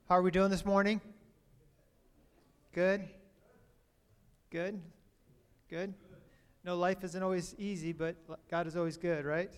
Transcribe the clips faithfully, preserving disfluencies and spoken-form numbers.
How are we doing this morning? Good? Good? Good? No, life isn't always easy, but God is always good, right?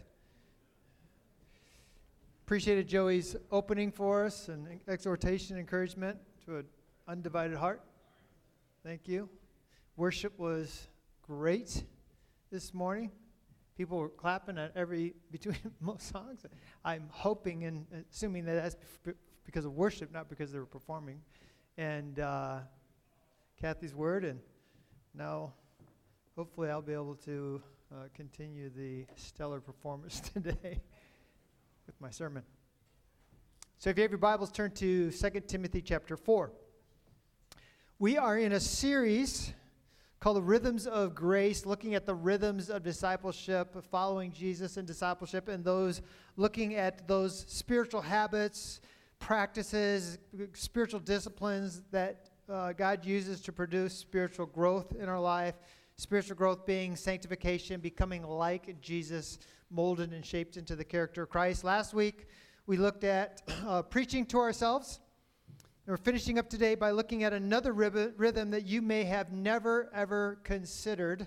Appreciated Joey's opening for us and exhortation, encouragement to an undivided heart. Thank you. Worship was great this morning. People were clapping at every, between most songs. I'm hoping and assuming that that's because of worship, not because they were performing. And uh, Kathy's word, and now hopefully I'll be able to uh, continue the stellar performance today with my sermon. So if you have your Bibles, turn to Second Timothy chapter four. We are in a series called The Rhythms of Grace, looking at the rhythms of discipleship, following Jesus in discipleship, and those looking at those spiritual habits, practices, spiritual disciplines that uh, God uses to produce spiritual growth in our life. Spiritual growth being sanctification, becoming like Jesus, molded and shaped into the character of Christ. Last week, we looked at uh, preaching to ourselves. And we're finishing up today by looking at another rib- rhythm that you may have never, ever considered.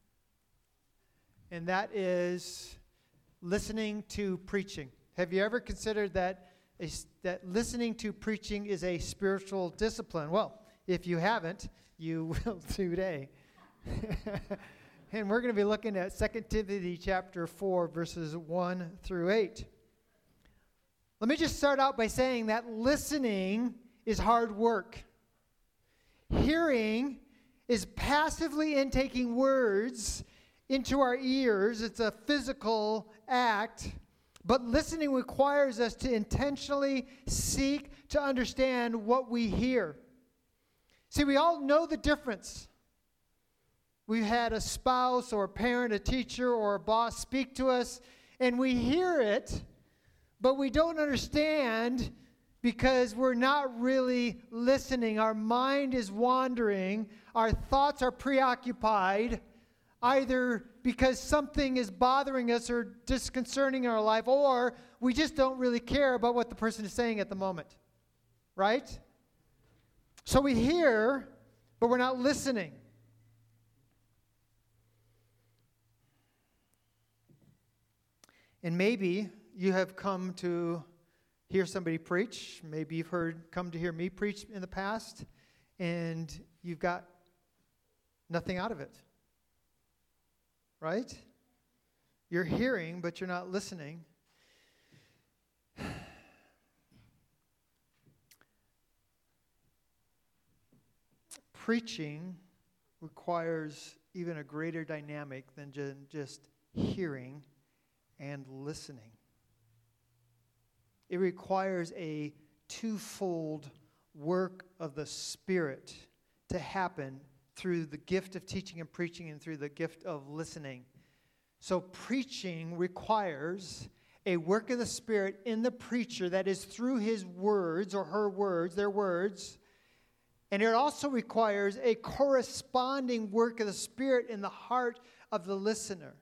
And that is listening to preaching. Have you ever considered that a, that listening to preaching is a spiritual discipline? Well, if you haven't, you will today. And we're going to be looking at Second Timothy chapter four, verses one through eight. Let me just start out by saying that listening is hard work. Hearing is passively intaking words into our ears. It's a physical act. But listening requires us to intentionally seek to understand what we hear. See, we all know the difference. We've had a spouse or a parent, a teacher or a boss speak to us, and we hear it, but we don't understand because we're not really listening. Our mind is wandering. Our thoughts are preoccupied, either because something is bothering us or disconcerting in our life, or we just don't really care about what the person is saying at the moment. Right? So we hear, but we're not listening. And maybe you have come to hear somebody preach. Maybe you've heard come to hear me preach in the past, and you've got nothing out of it. Right? You're hearing, but you're not listening. Preaching requires even a greater dynamic than ju- just hearing and listening. It requires a twofold work of the Spirit to happen through the gift of teaching and preaching and through the gift of listening. So preaching requires a work of the Spirit in the preacher that is through his words or her words, their words. And it also requires a corresponding work of the Spirit in the heart of the listener.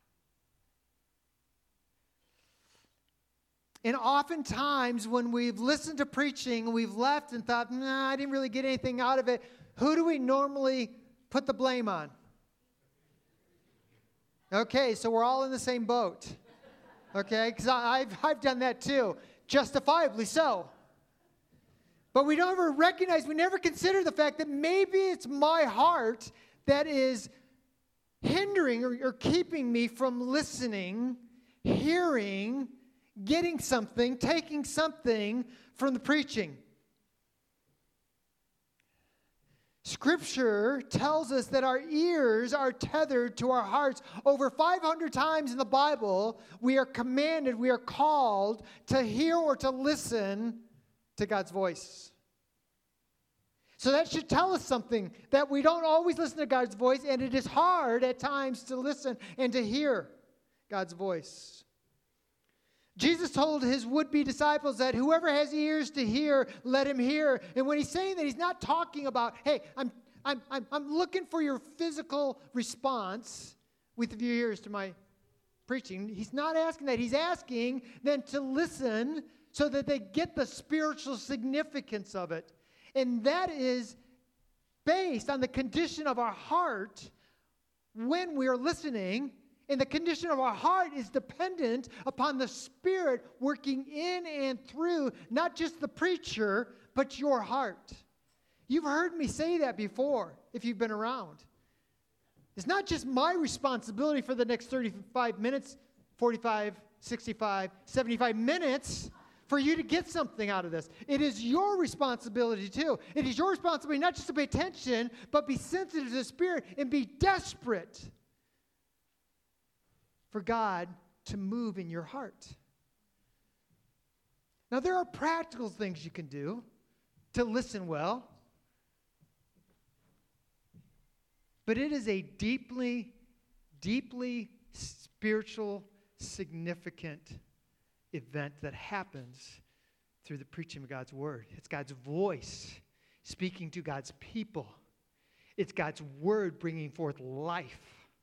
And oftentimes when we've listened to preaching, we've left and thought, nah, I didn't really get anything out of it. Who do we normally put the blame on? Okay, so we're all in the same boat. Okay, because I've, I've done that too, justifiably so. But we don't ever recognize, we never consider the fact that maybe it's my heart that is hindering or, or keeping me from listening, hearing, getting something, taking something from the preaching. Scripture tells us that our ears are tethered to our hearts. Over five hundred times in the Bible, we are commanded, we are called to hear or to listen to God's voice. So that should tell us something, that we don't always listen to God's voice, and it is hard at times to listen and to hear God's voice. Jesus told his would-be disciples that whoever has ears to hear, let him hear. And when he's saying that, he's not talking about, hey, I'm I'm I'm, I'm looking for your physical response with your ears to my preaching. He's not asking that. He's asking them to listen so that they get the spiritual significance of it. And that is based on the condition of our heart when we are listening. And the condition of our heart is dependent upon the Spirit working in and through, not just the preacher, but your heart. You've heard me say that before, if you've been around. It's not just my responsibility for the next thirty-five minutes, forty-five, sixty-five, seventy-five minutes for you to get something out of this. It is your responsibility too. It is your responsibility not just to pay attention, but be sensitive to the Spirit and be desperate for God to move in your heart. Now, there are practical things you can do to listen well, but it is a deeply, deeply spiritual, significant event that happens through the preaching of God's word. It's God's voice speaking to God's people. It's God's word bringing forth life,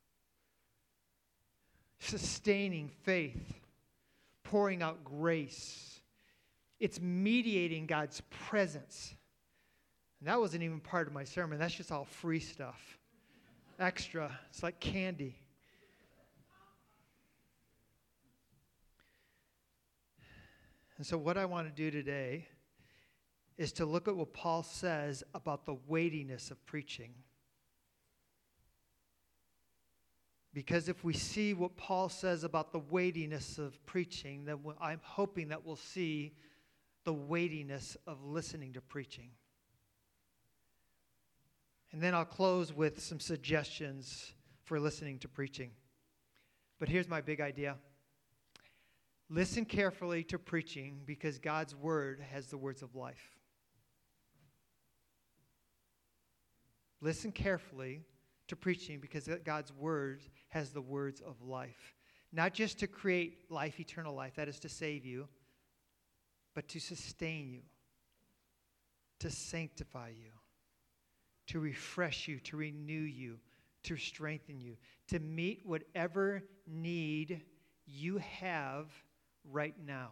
sustaining faith, pouring out grace. It's mediating God's presence. And that wasn't even part of my sermon. That's just all free stuff. Extra. It's like candy. And so what I want to do today is to look at what Paul says about the weightiness of preaching. Because if we see what Paul says about the weightiness of preaching, then I'm hoping that we'll see the weightiness of listening to preaching. And then I'll close with some suggestions for listening to preaching. But here's my big idea. Listen carefully to preaching because God's word has the words of life. Listen carefully to preaching because God's word has the words of life. Not just to create life, eternal life, that is to save you, but to sustain you, to sanctify you, to refresh you, to renew you, to strengthen you, to meet whatever need you have right now.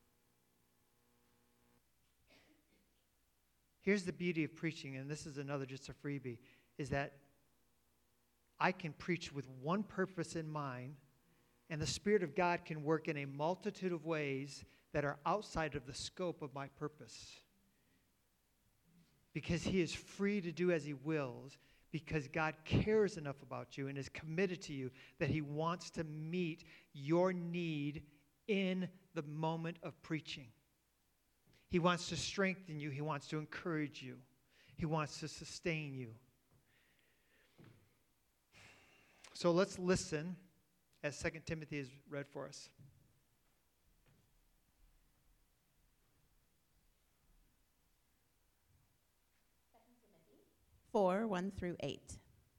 Here's the beauty of preaching, and this is another just a freebie, is that I can preach with one purpose in mind, and the Spirit of God can work in a multitude of ways that are outside of the scope of my purpose. Because He is free to do as He wills, because God cares enough about you and is committed to you that He wants to meet your need in the moment of preaching. He wants to strengthen you. He wants to encourage you. He wants to sustain you. So let's listen as Second Timothy is read for us. four, one through eight.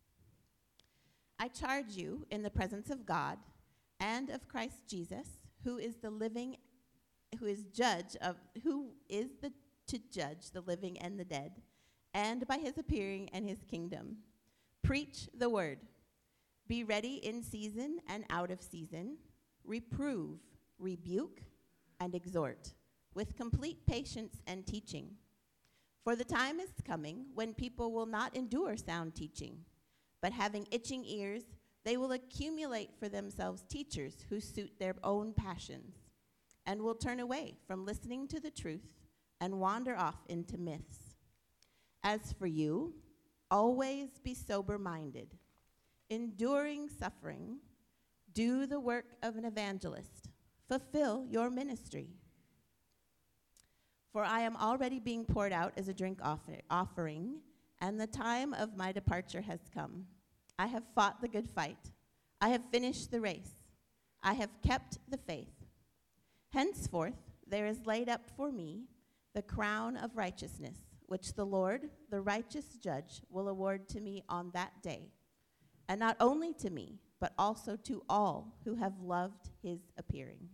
I charge you in the presence of God and of Christ Jesus, who is the living, who is judge of, who is the to judge the living and the dead, and by his appearing and his kingdom. Preach the word. Be ready in season and out of season. Reprove, rebuke, and exhort with complete patience and teaching. For the time is coming when people will not endure sound teaching, but having itching ears, they will accumulate for themselves teachers who suit their own passions, and will turn away from listening to the truth and wander off into myths. As for you, always be sober-minded, enduring suffering, do the work of an evangelist, fulfill your ministry. For I am already being poured out as a drink offer- offering, and the time of my departure has come. I have fought the good fight. I have finished the race. I have kept the faith. Henceforth there is laid up for me the crown of righteousness, which the Lord, the righteous judge, will award to me on that day, and not only to me, but also to all who have loved his appearing.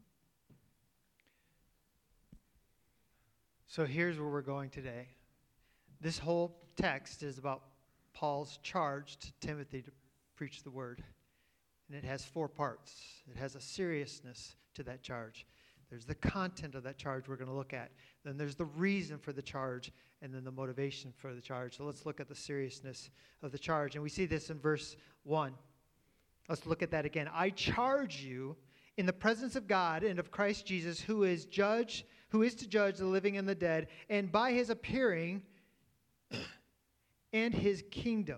So here's where we're going today. This whole text is about Paul's charge to Timothy to preach the word. And it has four parts. It has a seriousness to that charge. There's the content of that charge we're going to look at. Then there's the reason for the charge, and then the motivation for the charge. So let's look at the seriousness of the charge. And we see this in verse one. Let's look at that again. I charge you in the presence of God and of Christ Jesus, who is judge, who is to judge the living and the dead, and by his appearing and his kingdom.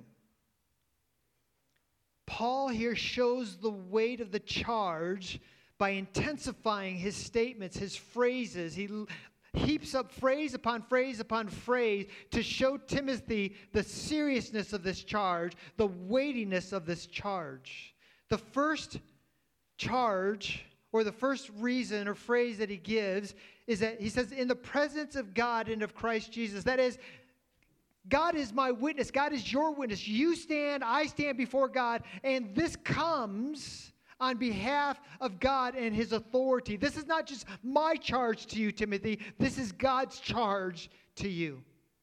Paul here shows the weight of the charge by intensifying his statements, his phrases. He heaps up phrase upon phrase upon phrase to show Timothy the seriousness of this charge, the weightiness of this charge. The first charge, or the first reason or phrase that he gives, is that he says, in the presence of God and of Christ Jesus. That is, God is my witness. God is your witness. You stand, I stand before God, and this comes on behalf of God and his authority. This is not just my charge to you, Timothy. This is God's charge to you.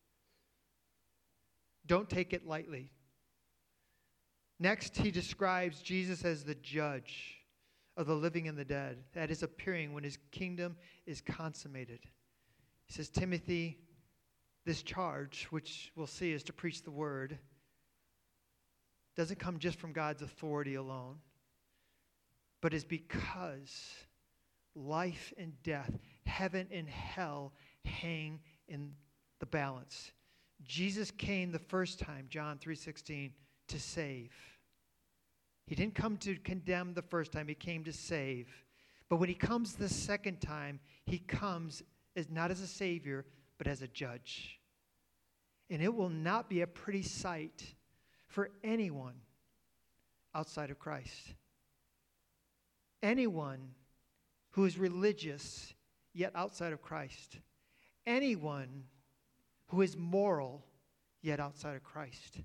Don't take it lightly. Next, he describes Jesus as the judge of the living and the dead, that is appearing when his kingdom is consummated. He says, Timothy, this charge, which we'll see is to preach the word, doesn't come just from God's authority alone, but is because life and death, heaven and hell hang in the balance. Jesus came the first time, John three sixteen, to save. He didn't come to condemn the first time. He came to save. But when he comes the second time, he comes as not as a savior, but as a judge. And it will not be a pretty sight for anyone outside of Christ. Anyone who is religious yet outside of Christ. Anyone who is moral yet outside of Christ.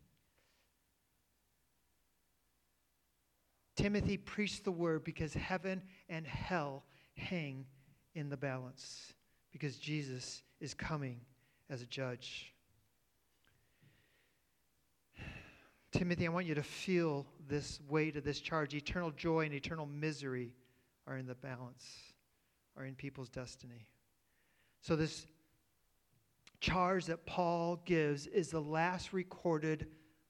Timothy preached the word because heaven and hell hang in the balance, because Jesus is coming as a judge. Timothy, I want you to feel this weight of this charge. Eternal joy and eternal misery are in the balance, are in people's destiny. So this charge that Paul gives is the last recorded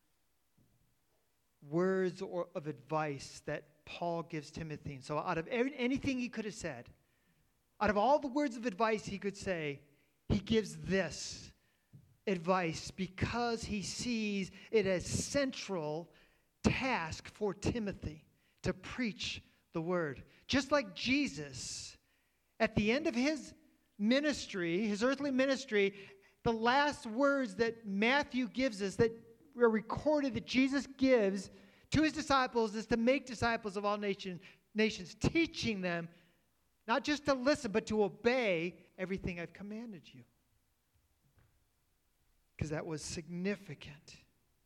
words or of advice that Paul gives Timothy. And so out of every, anything he could have said, out of all the words of advice he could say, he gives this advice because he sees it as central task for Timothy to preach the word. Just like Jesus, at the end of his ministry, his earthly ministry, the last words that Matthew gives us that are recorded that Jesus gives to his disciples is to make disciples of all nation, nations, teaching them not just to listen, but to obey everything I've commanded you. Because that was significant.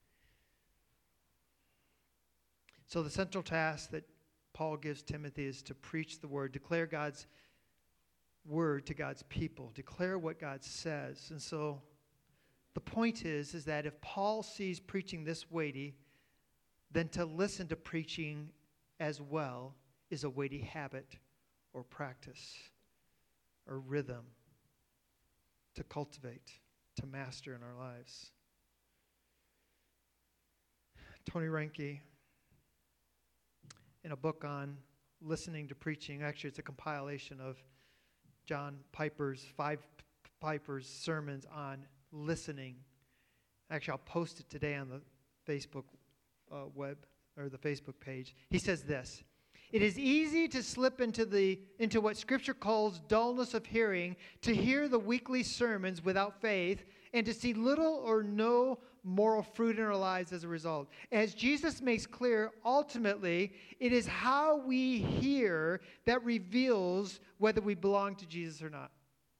So the central task that Paul gives Timothy is to preach the word, declare God's word to God's people, declare what God says. And so the point is, is that if Paul sees preaching this weighty, then to listen to preaching as well is a weighty habit or practice or rhythm to cultivate, to master in our lives. Tony Reinke, in a book on listening to preaching, actually it's a compilation of John Piper's, five Piper's sermons on listening. Actually, I'll post it today on the Facebook uh, web or the Facebook page. He says this: it is easy to slip into the into what Scripture calls dullness of hearing, to hear the weekly sermons without faith, and to see little or no moral fruit in our lives as a result. As Jesus makes clear, ultimately, it is how we hear that reveals whether we belong to Jesus or not.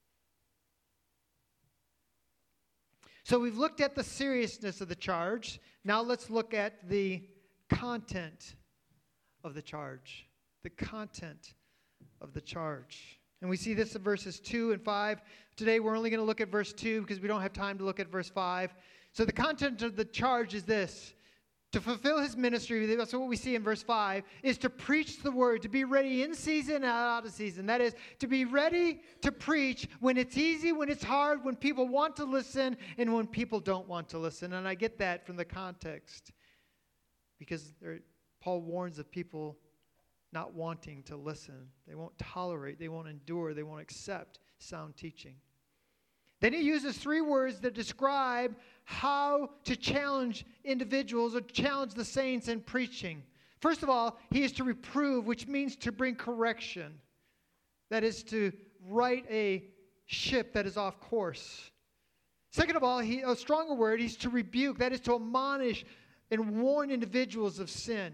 So we've looked at the seriousness of the charge. Now let's look at the content of the charge. The content of the charge. And we see this in verses two and five. Today we're only going to look at verse two because we don't have time to look at verse five. So the content of the charge is this: To fulfill his ministry, that's what we see in verse five, is to preach the word, to be ready in season and out of season. That is, to be ready to preach when it's easy, when it's hard, when people want to listen, and when people don't want to listen. And I get that from the context, because there, Paul warns of people not wanting to listen. They won't tolerate, they won't endure, they won't accept sound teaching. Then he uses three words that describe how to challenge individuals or challenge the saints in preaching. First of all, he is to reprove, which means to bring correction. That is to right a ship that is off course. Second of all, he, a stronger word, he's to rebuke. That is to admonish and warn individuals of sin.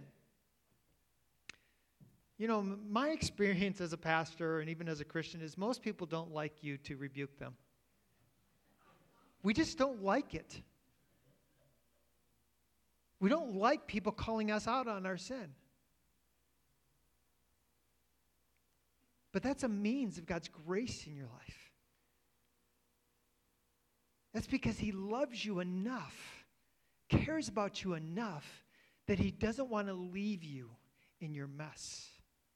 You know, my experience as a pastor and even as a Christian is most people don't like you to rebuke them. We just don't like it. We don't like people calling us out on our sin. But that's a means of God's grace in your life. That's because he loves you enough, cares about you enough, that he doesn't want to leave you in your mess.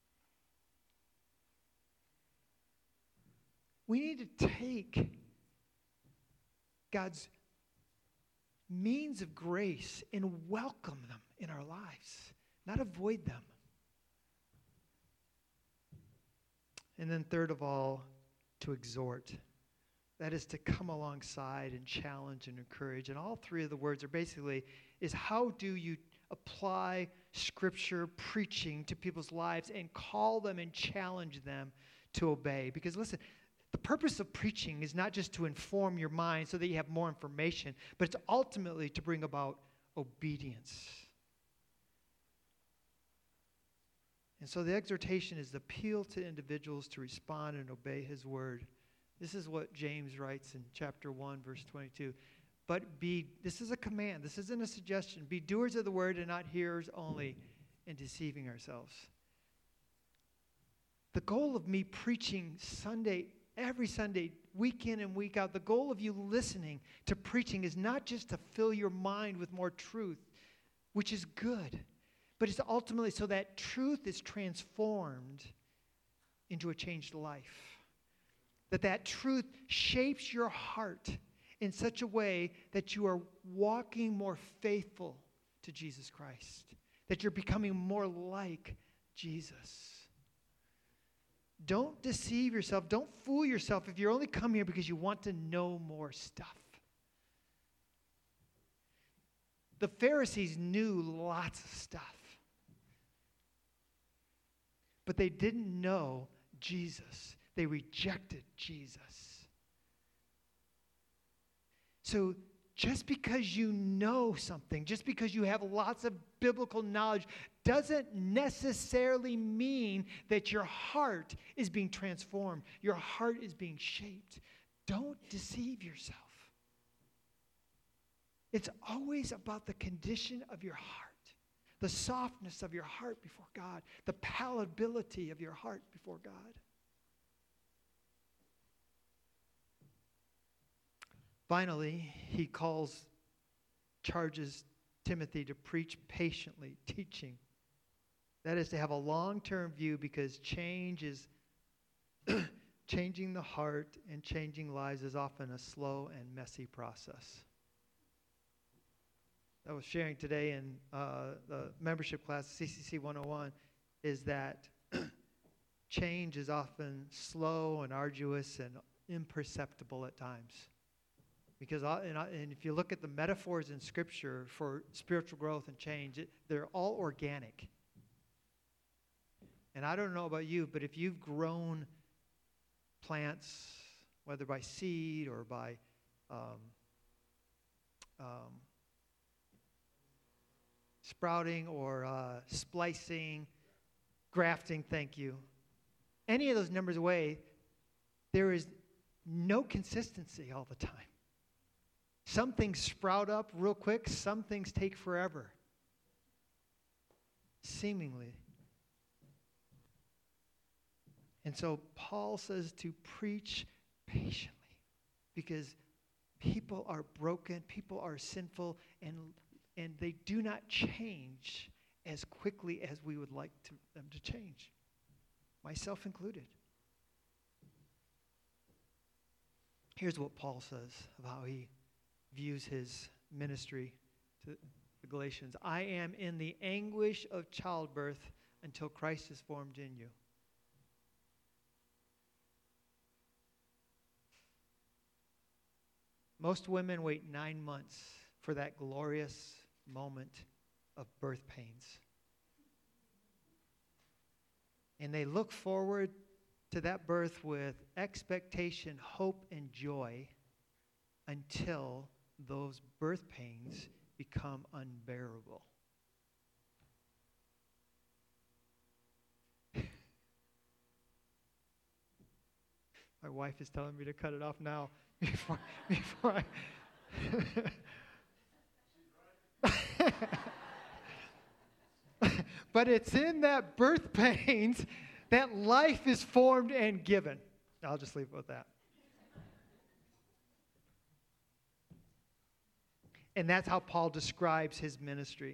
We need to take God's means of grace and welcome them in our lives, not avoid them. And then third of all, to exhort. That is to come alongside and challenge and encourage. And all three of the words are basically is how do you apply Scripture preaching to people's lives and call them and challenge them to obey. Because listen, the purpose of preaching is not just to inform your mind so that you have more information, but it's ultimately to bring about obedience. And so the exhortation is the appeal to individuals to respond and obey his word. This is what James writes in chapter one, verse twenty-two. But be, this is a command, this isn't a suggestion. Be doers of the word and not hearers only, and deceiving ourselves. The goal of me preaching Sunday Every Sunday, week in and week out, the goal of you listening to preaching is not just to fill your mind with more truth, which is good, but it's ultimately so that truth is transformed into a changed life. That that truth shapes your heart in such a way that you are walking more faithful to Jesus Christ, that you're becoming more like Jesus. Don't deceive yourself. Don't fool yourself if you only come here because you want to know more stuff. The Pharisees knew lots of stuff, but they didn't know Jesus. They rejected Jesus. So just because you know something, just because you have lots of biblical knowledge, doesn't necessarily mean that your heart is being transformed. Your heart is being shaped. Don't deceive yourself. It's always about the condition of your heart, the softness of your heart before God, the palatability of your heart before God. Finally, he calls, charges Timothy to preach patiently, teaching. That is to have a long-term view, because change is changing the heart and changing lives is often a slow and messy process. I was sharing today in uh, the membership class, C C C one oh one, is that change is often slow and arduous and imperceptible at times. Because I, and, I, and if you look at the metaphors in Scripture for spiritual growth and change, it, they're all organic. And I don't know about you, but if you've grown plants, whether by seed or by um, um, sprouting or uh, splicing, grafting, thank you, any of those numbers away, there is no consistency all the time. Some things sprout up real quick. Some things take forever. Seemingly. And so Paul says to preach patiently, because people are broken, people are sinful, and and they do not change as quickly as we would like to, them to change, myself included. Here's what Paul says of how he views his ministry to the Galatians. I am in the anguish of childbirth until Christ is formed in you. Most women wait nine months for that glorious moment of birth pains. And they look forward to that birth with expectation, hope, and joy until those birth pains become unbearable. My wife is telling me to cut it off now before, before I... But it's in that birth pains that life is formed and given. I'll just leave it with that. And that's how Paul describes his ministry.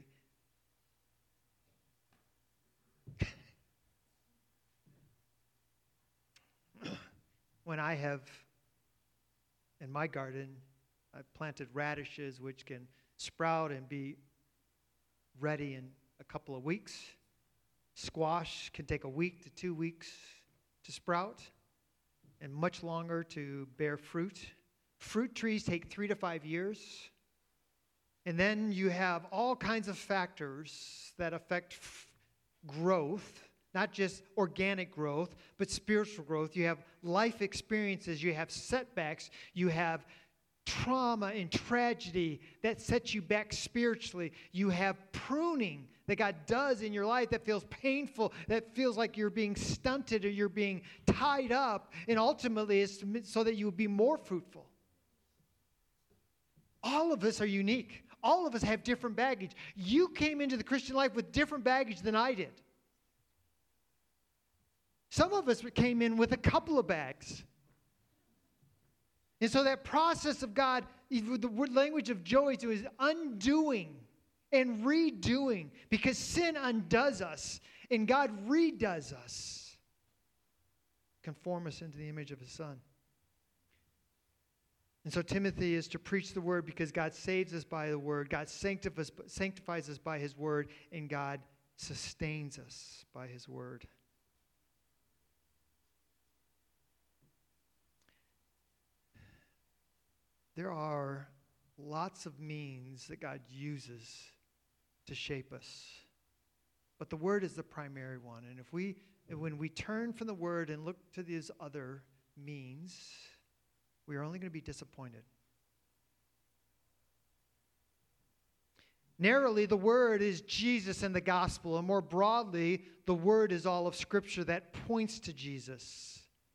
When I have, in my garden, I've planted radishes which can sprout and be ready in a couple of weeks. Squash can take a week to two weeks to sprout and much longer to bear fruit. Fruit trees take three to five years. And then you have all kinds of factors that affect f- growth, not just organic growth, but spiritual growth. You have life experiences, you have setbacks, you have trauma and tragedy that sets you back spiritually. You have pruning that God does in your life that feels painful, that feels like you're being stunted or you're being tied up, and ultimately it's so that you will be more fruitful. All of us are unique. All of us have different baggage. You came into the Christian life with different baggage than I did. Some of us came in with a couple of bags. And so that process of God, the word language of Joey is undoing and redoing, because sin undoes us and God redoes us, conform us into the image of his Son. And so Timothy is to preach the word because God saves us by the word, God sanctifies, sanctifies us by his word, and God sustains us by his word. There are lots of means that God uses to shape us. But the word is the primary one. And if we, when we turn from the word and look to these other means, we are only going to be disappointed. Narrowly, the word is Jesus and the gospel. And more broadly, the word is all of Scripture that points to Jesus.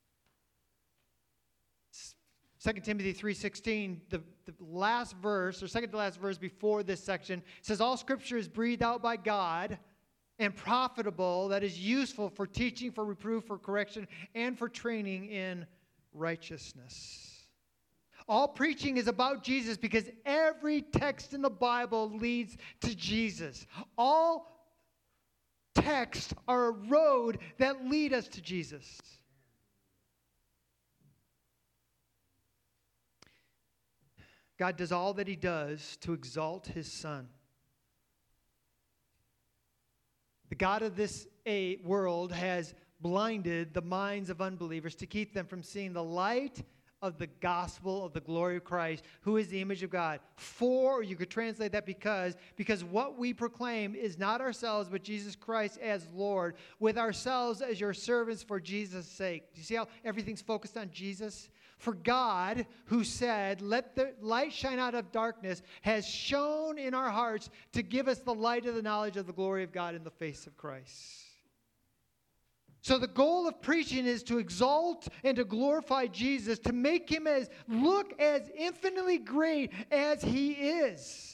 Second Timothy three sixteen, the, the last verse, or second to last verse before this section, says, all Scripture is breathed out by God and profitable, that is useful for teaching, for reproof, for correction, and for training in righteousness. All preaching is about Jesus because every text in the Bible leads to Jesus. All texts are a road that lead us to Jesus. God does all that he does to exalt his Son. The God of this world has blinded the minds of unbelievers to keep them from seeing the light of the gospel of the glory of Christ, who is the image of God. For, or you could translate that because, because what we proclaim is not ourselves, but Jesus Christ as Lord, with ourselves as your servants for Jesus' sake. Do you see how everything's focused on Jesus? For God, who said, let the light shine out of darkness, has shone in our hearts to give us the light of the knowledge of the glory of God in the face of Christ. So the goal of preaching is to exalt and to glorify Jesus, to make him as look as infinitely great as he is.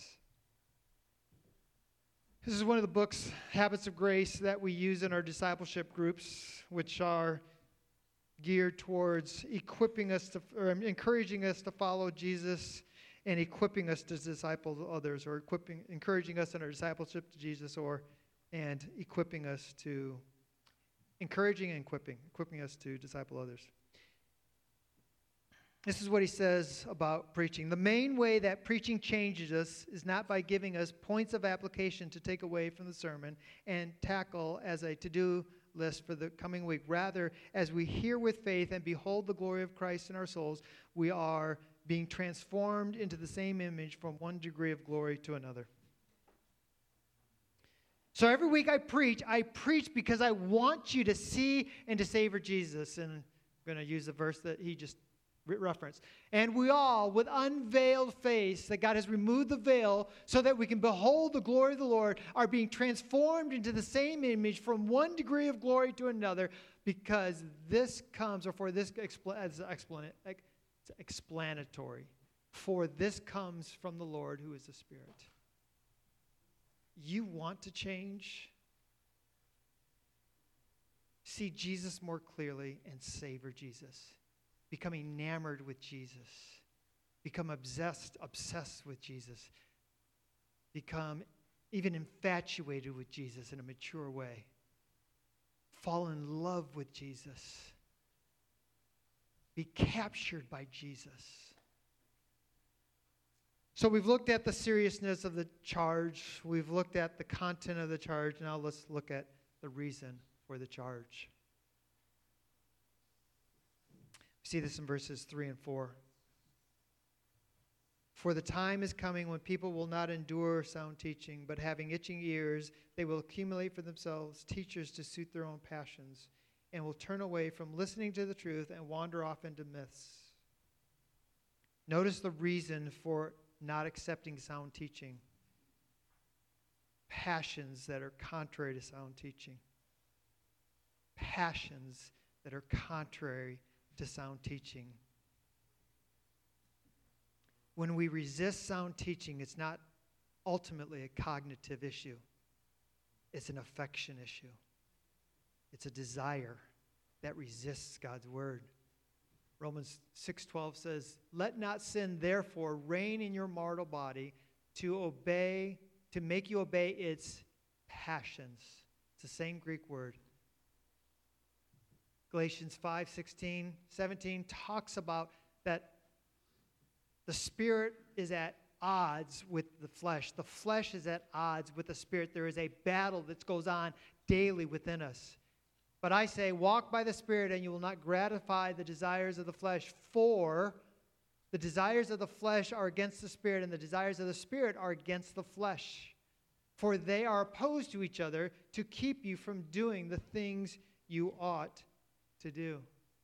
This is one of the books, Habits of Grace, that we use in our discipleship groups, which are geared towards equipping us to, or encouraging us to follow Jesus. and equipping us to disciple others, or equipping, encouraging us in our discipleship to Jesus, or and equipping us to, encouraging and equipping, equipping us to disciple others. This is what he says about preaching. The main way that preaching changes us is not by giving us points of application to take away from the sermon and tackle as a to-do list for the coming week. Rather, as we hear with faith and behold the glory of Christ in our souls, we are being transformed into the same image from one degree of glory to another. So every week I preach, I preach because I want you to see and to savor Jesus. And I'm going to use a verse that he just referenced. And we all, with unveiled face, that God has removed the veil so that we can behold the glory of the Lord, are being transformed into the same image from one degree of glory to another, because this comes, or for this expl- as explan- explanatory, for this comes from the Lord who is the Spirit. You want to change? See Jesus more clearly and savor Jesus. Become enamored with Jesus. Become obsessed, obsessed with Jesus. Become even infatuated with Jesus in a mature way. Fall in love with Jesus. Be captured by Jesus. So we've looked at the seriousness of the charge. We've looked at the content of the charge. Now let's look at the reason for the charge. We see this in verses three and four. For the time is coming when people will not endure sound teaching, but having itching ears, they will accumulate for themselves teachers to suit their own passions, and will turn away from listening to the truth and wander off into myths. Notice the reason for not accepting sound teaching. Passions that are contrary to sound teaching. Passions that are contrary to sound teaching. When we resist sound teaching, it's not ultimately a cognitive issue. It's an affection issue. It's a desire that resists God's word. Romans six twelve says, let not sin therefore reign in your mortal body to obey, to make you obey its passions. It's the same Greek word. Galatians five sixteen, seventeen talks about that the spirit is at odds with the flesh. The flesh is at odds with the spirit. There is a battle that goes on daily within us. But I say, walk by the Spirit, and you will not gratify the desires of the flesh. For the desires of the flesh are against the Spirit, and the desires of the Spirit are against the flesh. For they are opposed to each other to keep you from doing the things you ought to do.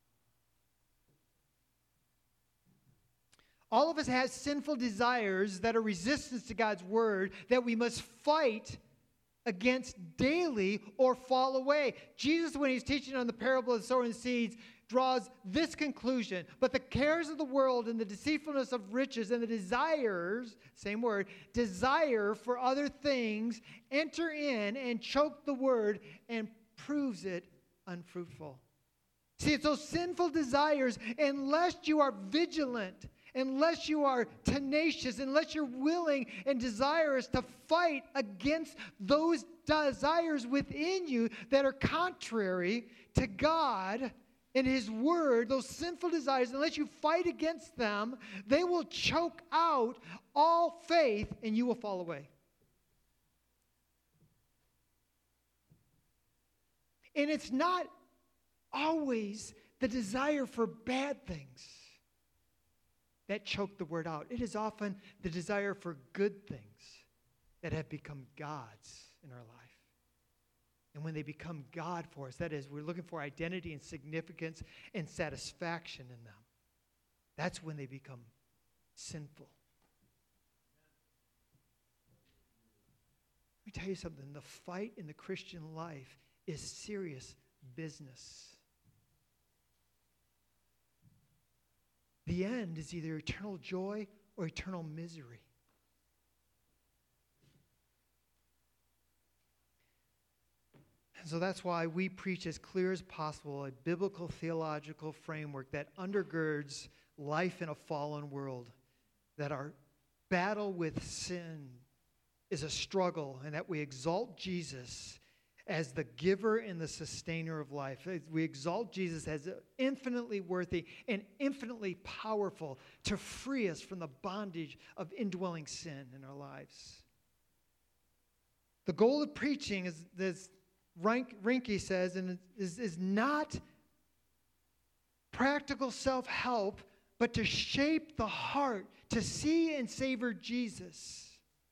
All of us have sinful desires that are resistance to God's word that we must fight against daily or fall away. Jesus, when he's teaching on the parable of sowing seeds, draws this conclusion. But the cares of the world and the deceitfulness of riches and the desires, same word, desire for other things, enter in and choke the word and proves it unfruitful. See, it's those sinful desires, unless you are vigilant, unless you are tenacious, unless you're willing and desirous to fight against those desires within you that are contrary to God and his word, those sinful desires, unless you fight against them, they will choke out all faith and you will fall away. And it's not always the desire for bad things that choke the word out. It is often the desire for good things that have become gods in our life. And when they become God for us, that is, we're looking for identity and significance and satisfaction in them. That's when they become sinful. Let me tell you something. The fight in the Christian life is serious business. The end is either eternal joy or eternal misery. And so that's why we preach as clear as possible a biblical theological framework that undergirds life in a fallen world, that our battle with sin is a struggle, and that we exalt Jesus as the giver and the sustainer of life. We exalt Jesus as infinitely worthy and infinitely powerful to free us from the bondage of indwelling sin in our lives. The goal of preaching, is, as Rinke says, and is, is not practical self-help, but to shape the heart to see and savor Jesus.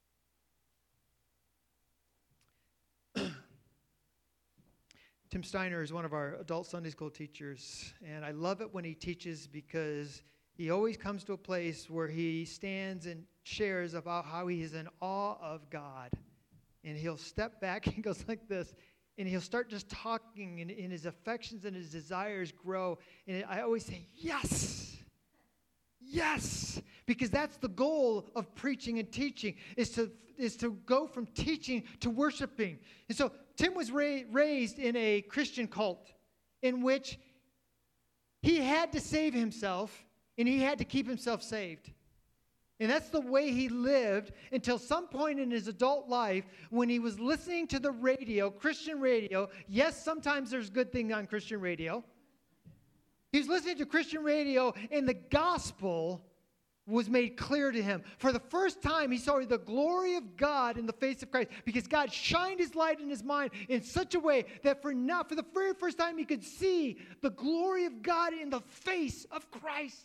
Tim Steiner is one of our adult Sunday school teachers, and I love it when he teaches because he always comes to a place where he stands and shares about how he is in awe of God. And he'll step back and goes like this, and he'll start just talking, and, and his affections and his desires grow. And I always say, yes, yes, because that's the goal of preaching and teaching, is to, is to go from teaching to worshiping. And so Tim was ra- raised in a Christian cult in which he had to save himself, and he had to keep himself saved. And that's the way he lived until some point in his adult life when he was listening to the radio, Christian radio. Yes, sometimes there's good things on Christian radio. He was listening to Christian radio, and the gospel was made clear to him. For the first time, he saw the glory of God in the face of Christ, because God shined his light in his mind in such a way that for now, for the very first time, he could see the glory of God in the face of Christ.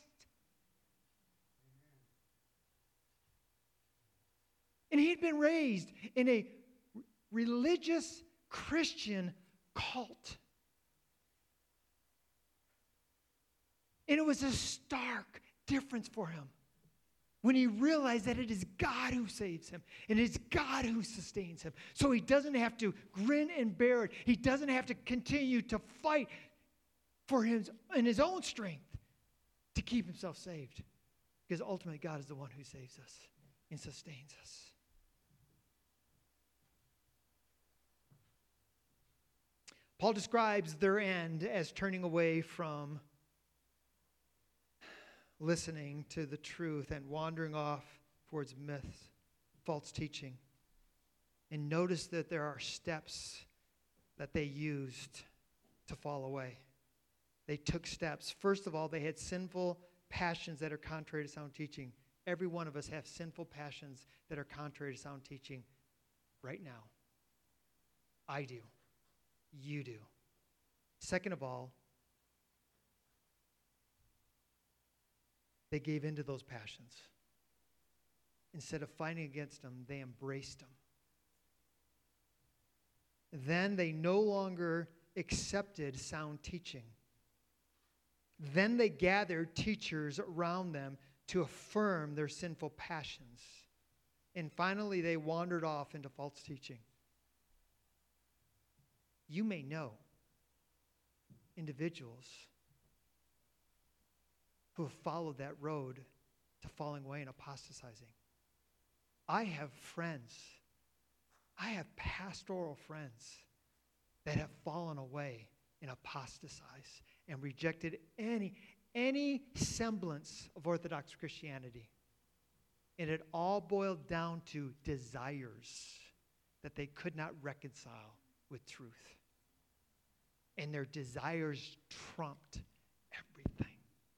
And he'd been raised in a religious Christian cult. And it was a stark difference for him when he realized that it is God who saves him, and it is God who sustains him. So he doesn't have to grin and bear it. He doesn't have to continue to fight for his, in his own strength to keep himself saved, because ultimately God is the one who saves us and sustains us. Paul describes their end as turning away from listening to the truth and wandering off towards myths, false teaching. And notice that there are steps that they used to fall away. They took steps. First of all, they had sinful passions that are contrary to sound teaching. Every one of us have sinful passions that are contrary to sound teaching right now. I do. You do. Second of all, they gave in to those passions. Instead of fighting against them, they embraced them. Then they no longer accepted sound teaching. Then they gathered teachers around them to affirm their sinful passions. And finally, they wandered off into false teaching. You may know individuals who have followed that road to falling away and apostatizing. I have friends, I have pastoral friends that have fallen away and apostatized and rejected any, any semblance of Orthodox Christianity. And it all boiled down to desires that they could not reconcile with truth. And their desires trumped everything.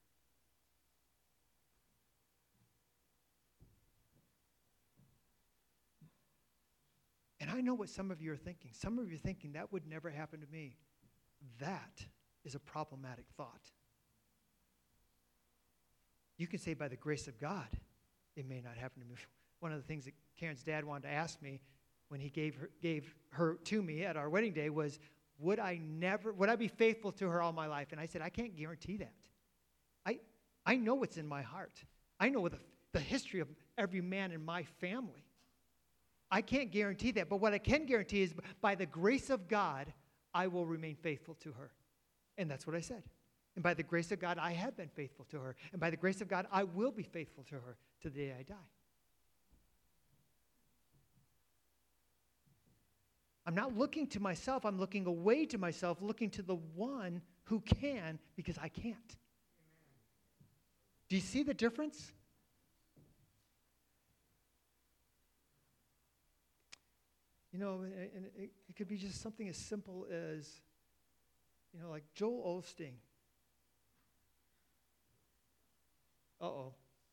And I know what some of you are thinking. Some of you are thinking, that would never happen to me. That is a problematic thought. You can say, by the grace of God, it may not happen to me. One of the things that Karen's dad wanted to ask me when he gave her, gave her to me at our wedding day was, would I never, would I be faithful to her all my life? And I said, I can't guarantee that. I, I know what's in my heart. I know the, the history of every man in my family. I can't guarantee that. But what I can guarantee is, by the grace of God, I will remain faithful to her. And that's what I said. And by the grace of God, I have been faithful to her. And by the grace of God, I will be faithful to her to the day I die. I'm not looking to myself. I'm looking away to myself, looking to the one who can, because I can't. Do you see the difference? You know, and, and it, it could be just something as simple as, you know, like Joel Osteen. Uh-oh.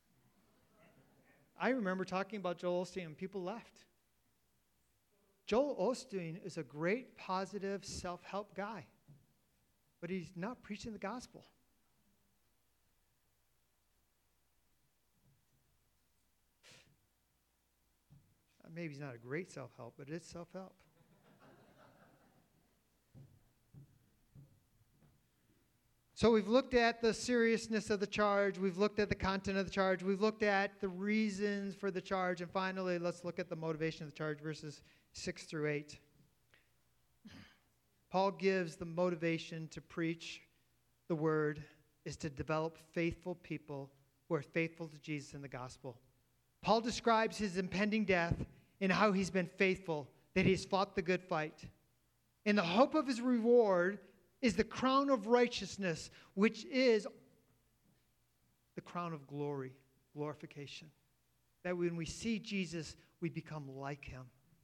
I remember talking about Joel Osteen and people left. Joel Osteen is a great, positive, self-help guy, but he's not preaching the gospel. Maybe he's not a great self-help, but it's self-help. So we've looked at the seriousness of the charge. We've looked at the content of the charge. We've looked at the reasons for the charge. And finally, let's look at the motivation of the charge, verses six through eight. Paul gives the motivation to preach the word is to develop faithful people who are faithful to Jesus in the gospel. Paul describes his impending death and how he's been faithful, that he's fought the good fight. And the hope of his reward is the crown of righteousness, which is the crown of glory, glorification. That when we see Jesus, we become like him.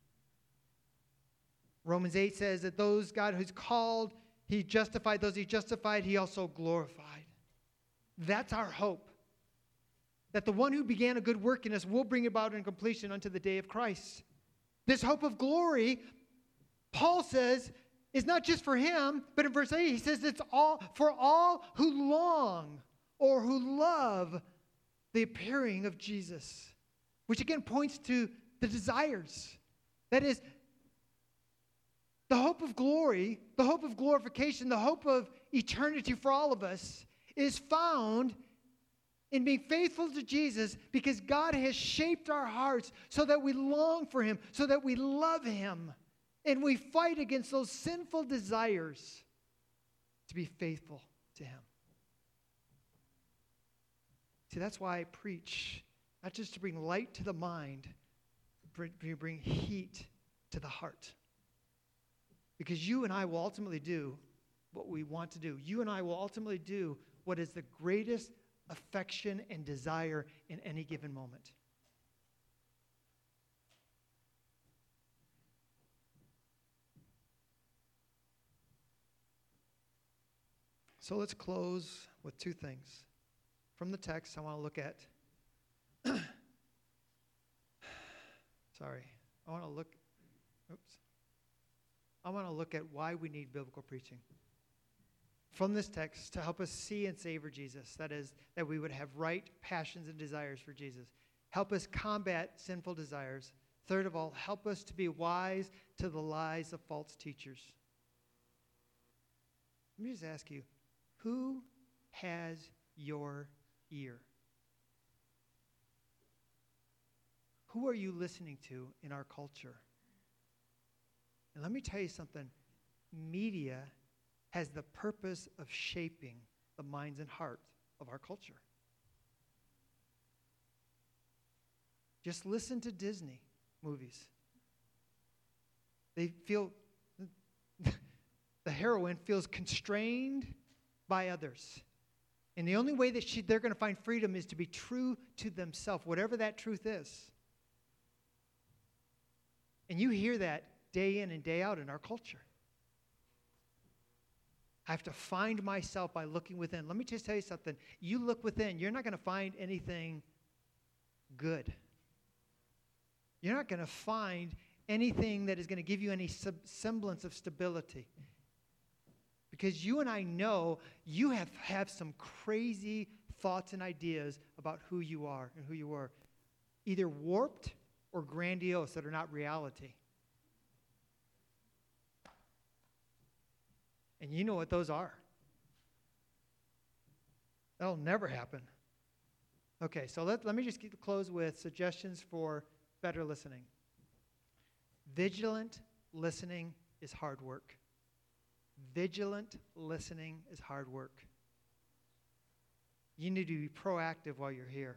Romans eight says that those God who's called, he justified. Those he justified, he also glorified. That's our hope. That the one who began a good work in us will bring about in completion unto the day of Christ. This hope of glory, Paul says, is not just for him, but in verse eight, he says it's all for all who long or who love the appearing of Jesus, which again points to the desires. That is, the hope of glory, the hope of glorification, the hope of eternity for all of us is found in being faithful to Jesus, because God has shaped our hearts so that we long for him, so that we love him. And we fight against those sinful desires to be faithful to him. See, that's why I preach, not just to bring light to the mind, but to bring heat to the heart. Because you and I will ultimately do what we want to do. You and I will ultimately do what is the greatest affection and desire in any given moment. So let's close with two things. From the text, I want to look at, sorry, I want to look, oops. I want to look at why we need biblical preaching. From this text, to help us see and savor Jesus, that is, that we would have right passions and desires for Jesus. Help us combat sinful desires. Third of all, help us to be wise to the lies of false teachers. Let me just ask you, who has your ear? Who are you listening to in our culture? And let me tell you something. Media has the purpose of shaping the minds and hearts of our culture. Just listen to Disney movies. They feel, the heroine feels constrained by others. And the only way that she, they're going to find freedom is to be true to themselves, whatever that truth is. And you hear that day in and day out in our culture. I have to find myself by looking within. Let me just tell you something. You look within, you're not going to find anything good. You're not going to find anything that is going to give you any sub- semblance of stability. Because you and I know you have, have some crazy thoughts and ideas about who you are and who you were. Either warped or grandiose that are not reality. And you know what those are. That'll never happen. Okay, so let, let me just get, close with suggestions for better listening. Vigilant listening is hard work. Vigilant listening is hard work. You need to be proactive while you're here.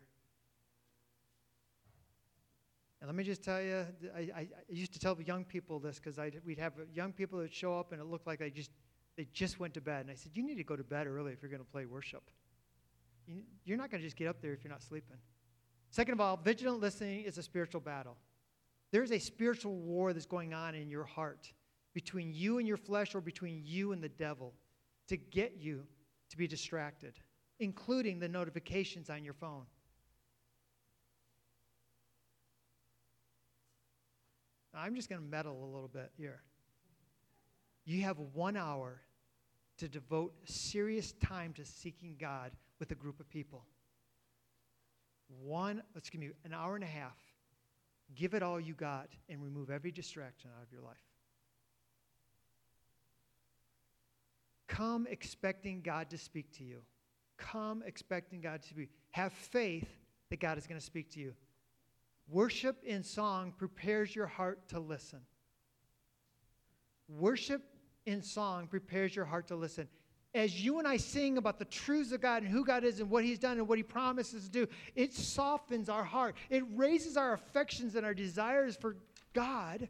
And let me just tell you, I, I, I used to tell the young people this because we'd have young people that show up and it looked like they just they just went to bed. And I said, you need to go to bed early if you're going to play worship. You, you're not going to just get up there if you're not sleeping. Second of all, vigilant listening is a spiritual battle. There's a spiritual war that's going on in your heart between you and your flesh or between you and the devil to get you to be distracted, including the notifications on your phone. I'm just going to meddle a little bit here. You have one hour to devote serious time to seeking God with a group of people. One, excuse me, an hour and a half. Give it all you got and remove every distraction out of your life. Come expecting God to speak to you. Come expecting God to speak. Have faith that God is going to speak to you. Worship in song prepares your heart to listen. Worship in song prepares your heart to listen. As you and I sing about the truths of God and who God is and what He's done and what He promises to do, it softens our heart. It raises our affections and our desires for God.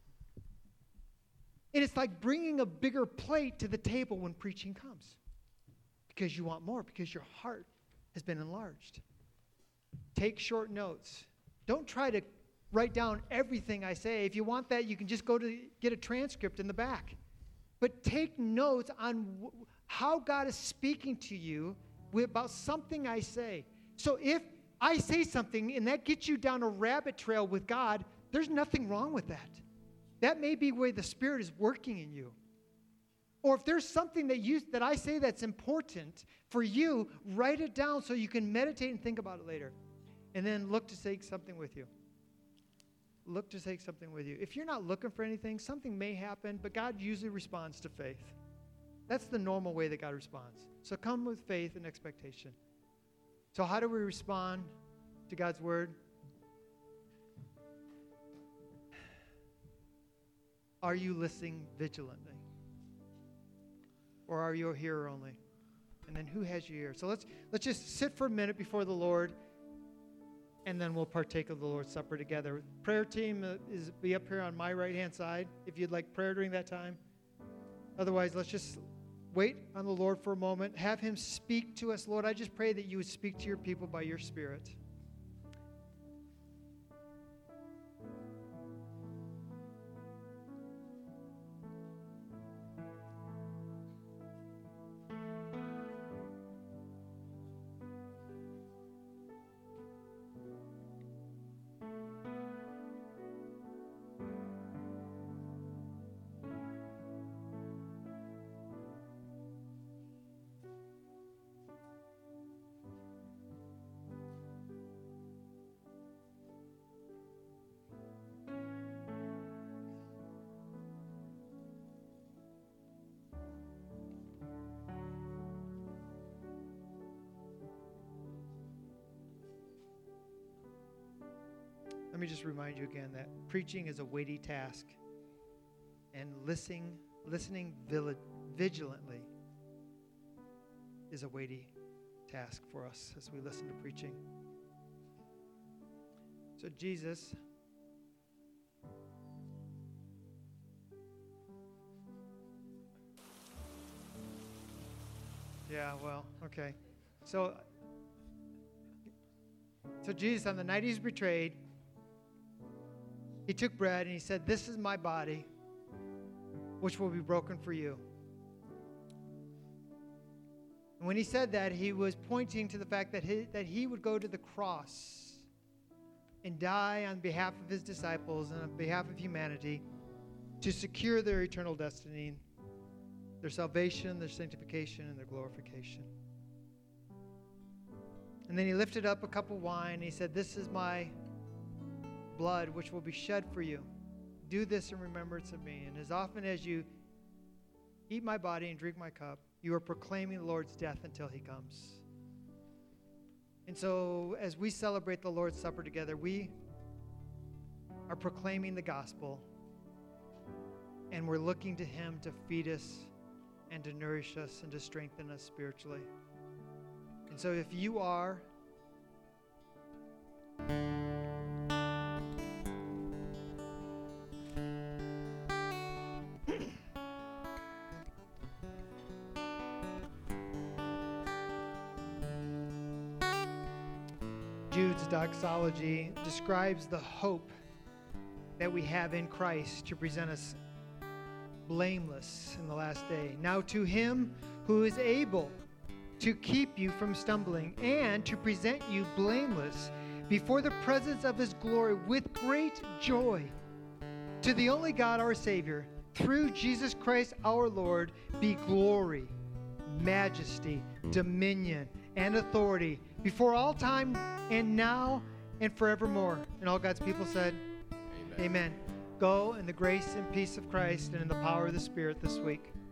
And it's like bringing a bigger plate to the table when preaching comes. Because you want more, because your heart has been enlarged. Take short notes. Don't try to write down everything I say. If you want that, you can just go to get a transcript in the back. But take notes on w- how God is speaking to you with, about something I say. So if I say something and that gets you down a rabbit trail with God, there's nothing wrong with that. That may be where the Spirit is working in you. Or if there's something that you that I say that's important for you, write it down so you can meditate and think about it later. And then look to take something with you. Look to take something with you. If you're not looking for anything, something may happen, but God usually responds to faith. That's the normal way that God responds. So come with faith and expectation. So how do we respond to God's word? Are you listening vigilantly? Or are you a hearer only? And then who has your ear? So let's let's just sit for a minute before the Lord, and then we'll partake of the Lord's Supper together. Prayer team is be up here on my right-hand side if you'd like prayer during that time. Otherwise, let's just wait on the Lord for a moment. Have Him speak to us. Lord, I just pray that you would speak to your people by your Spirit. Let me just remind you again that preaching is a weighty task, and listening, listening vigilantly is a weighty task for us as we listen to preaching. So Jesus, yeah, well, okay. So, so Jesus, on the night He was betrayed, He took bread and He said, "This is my body, which will be broken for you." And when He said that, He was pointing to the fact that he, that he would go to the cross and die on behalf of His disciples and on behalf of humanity to secure their eternal destiny, their salvation, their sanctification, and their glorification. And then He lifted up a cup of wine and He said, "This is my blood, which will be shed for you. Do this in remembrance of me. And as often as you eat my body and drink my cup, you are proclaiming the Lord's death until He comes." And so as we celebrate the Lord's Supper together, we are proclaiming the gospel, and we're looking to Him to feed us and to nourish us and to strengthen us spiritually. And so if you are Jude's doxology describes the hope that we have in Christ to present us blameless in the last day. Now to him who is able to keep you from stumbling and to present you blameless before the presence of his glory with great joy. To the only God our Savior, through Jesus Christ our Lord, be glory, majesty, dominion, and authority before all time and now and forevermore. And all God's people said, Amen. Amen. Go in the grace and peace of Christ and in the power of the Spirit this week.